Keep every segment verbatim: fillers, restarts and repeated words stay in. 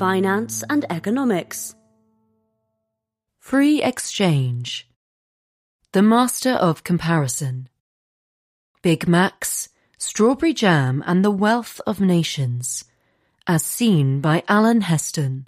finance and economics. Free exchange. The master of comparison. Big Macs, strawberry jam and the wealth of nations, as seen by Alan Heston.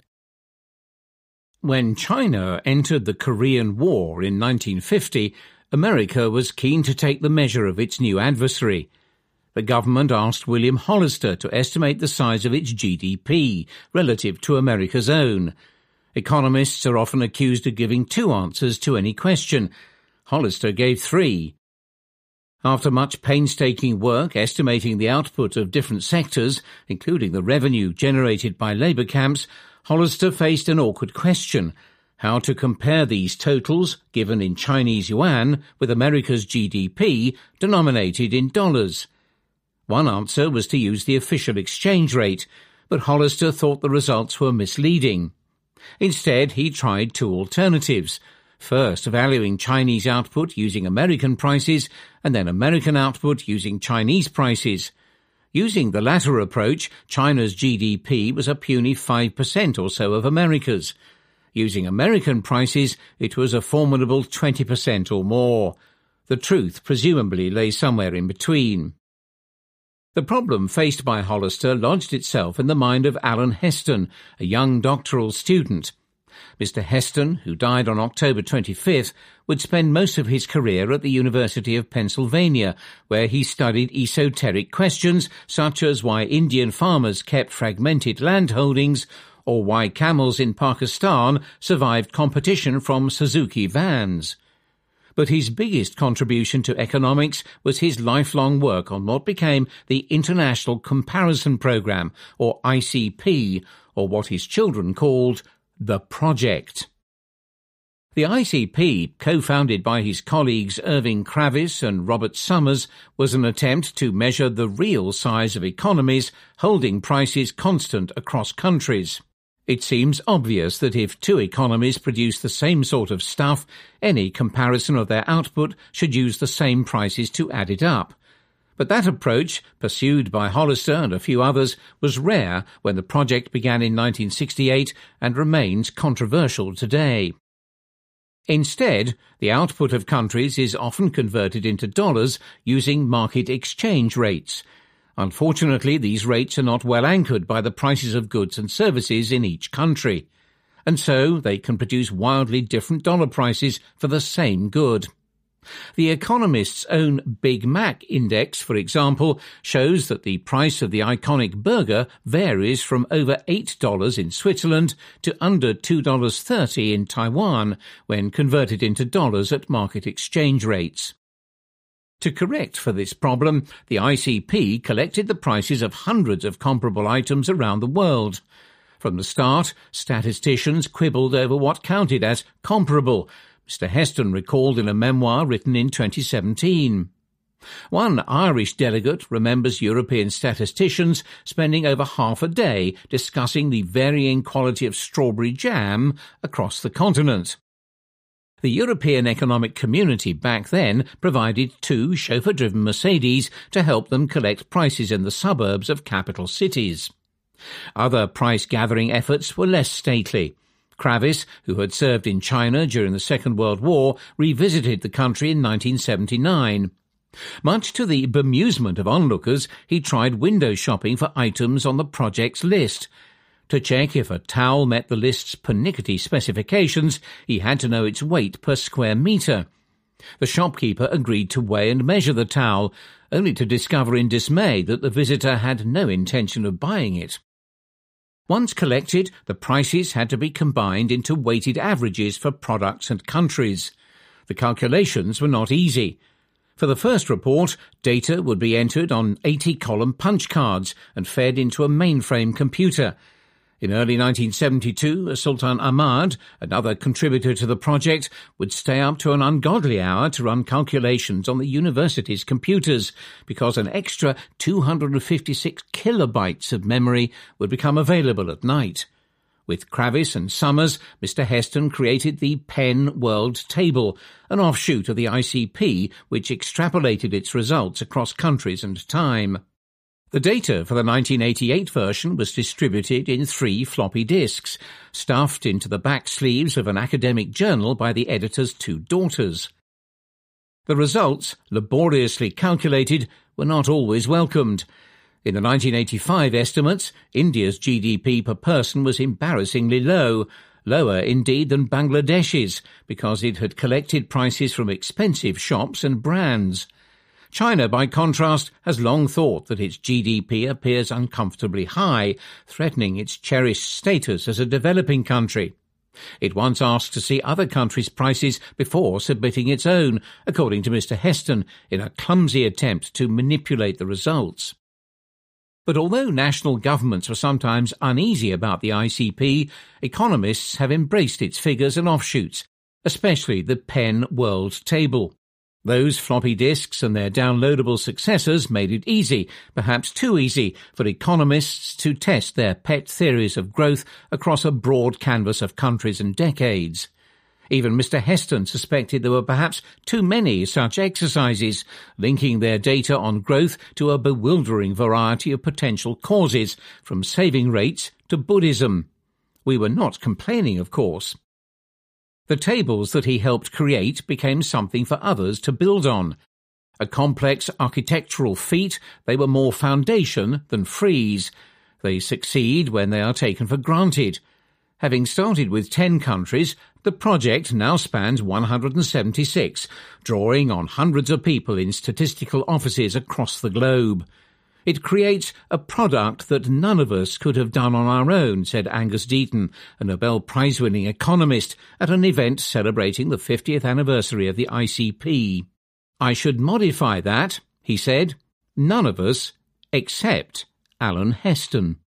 When China entered the Korean War in nineteen fifty, America was keen to take the measure of its new adversary. The government asked William Hollister to estimate the size of its G D P relative to America's own. Economists are often accused of giving two answers to any question. Hollister gave three. After much painstaking work estimating the output of different sectors, including the revenue generated by labour camps, Hollister faced an awkward question: how to compare these totals, given in Chinese yuan, with America's G D P, denominated in dollars. One answer was to use the official exchange rate, but Hollister thought the results were misleading. Instead, he tried two alternatives: first valuing Chinese output using American prices, and then American output using Chinese prices. Using the latter approach, China's G D P was a puny five percent or so of America's. Using American prices, it was a formidable twenty percent or more. The truth presumably lay somewhere in between. The problem faced by Hollister lodged itself in the mind of Alan Heston, a young doctoral student. Mister Heston, who died on October twenty-fifth, would spend most of his career at the University of Pennsylvania, where he studied esoteric questions such as why Indian farmers kept fragmented land holdings, or why camels in Pakistan survived competition from Suzuki vans. But his biggest contribution to economics was his lifelong work on what became the International Comparison Programme, or I C P, or what his children called the Project. The I C P, co-founded by his colleagues Irving Kravis and Robert Summers, was an attempt to measure the real size of economies, holding prices constant across countries. It seems obvious that if two economies produce the same sort of stuff, any comparison of their output should use the same prices to add it up. But that approach, pursued by Hollister and a few others, was rare when the project began in nineteen sixty-eight and remains controversial today. Instead, the output of countries is often converted into dollars using market exchange rates. Unfortunately, these rates are not well anchored by the prices of goods and services in each country, and so they can produce wildly different dollar prices for the same good. The Economist's own Big Mac index, for example, shows that the price of the iconic burger varies from over eight dollars in Switzerland to under two dollars thirty in Taiwan when converted into dollars at market exchange rates. To correct for this problem, the I C P collected the prices of hundreds of comparable items around the world. From the start, statisticians quibbled over what counted as comparable. Mister Heston recalled in a memoir written in twenty seventeen. One Irish delegate remembers European statisticians spending over half a day discussing the varying quality of strawberry jam across the continent. The European Economic Community back then provided two chauffeur-driven Mercedes to help them collect prices in the suburbs of capital cities. Other price-gathering efforts were less stately. Kravis, who had served in China during the Second World War, revisited the country in nineteen seventy-nine. Much to the bemusement of onlookers, he tried window shopping for items on the project's list. To check if a towel met the list's pernickety specifications, he had to know its weight per square metre. The shopkeeper agreed to weigh and measure the towel, only to discover in dismay that the visitor had no intention of buying it. Once collected, the prices had to be combined into weighted averages for products and countries. The calculations were not easy. For the first report, data would be entered on eighty-column punch cards and fed into a mainframe computer. In early nineteen seventy-two, Sultan Ahmad, another contributor to the project, would stay up to an ungodly hour to run calculations on the university's computers, because an extra two hundred fifty-six kilobytes of memory would become available at night. With Kravis and Summers, Mister Heston created the Penn World Table, an offshoot of the I C P which extrapolated its results across countries and time. The data for the nineteen eighty-eight version was distributed in three floppy disks, stuffed into the back sleeves of an academic journal by the editor's two daughters. The results, laboriously calculated, were not always welcomed. In the nineteen eighty-five estimates, India's G D P per person was embarrassingly low, lower indeed than Bangladesh's, because it had collected prices from expensive shops and brands. China, by contrast, has long thought that its G D P appears uncomfortably high, threatening its cherished status as a developing country. It once asked to see other countries' prices before submitting its own, according to Mister Heston, in a clumsy attempt to manipulate the results. But although national governments were sometimes uneasy about the I C P, economists have embraced its figures and offshoots, especially the Penn World Table. Those floppy disks and their downloadable successors made it easy, perhaps too easy, for economists to test their pet theories of growth across a broad canvas of countries and decades. Even Mister Heston suspected there were perhaps too many such exercises, linking their data on growth to a bewildering variety of potential causes, from saving rates to Buddhism. We were not complaining, of course. The tables that he helped create became something for others to build on. A complex architectural feat, they were more foundation than frieze. They succeed when they are taken for granted. Having started with ten countries, the project now spans one hundred seventy-six, drawing on hundreds of people in statistical offices across the globe. It creates a product that none of us could have done on our own, said Angus Deaton, a Nobel Prize-winning economist, at an event celebrating the fiftieth anniversary of the I C P. I should modify that, he said, none of us except Alan Heston.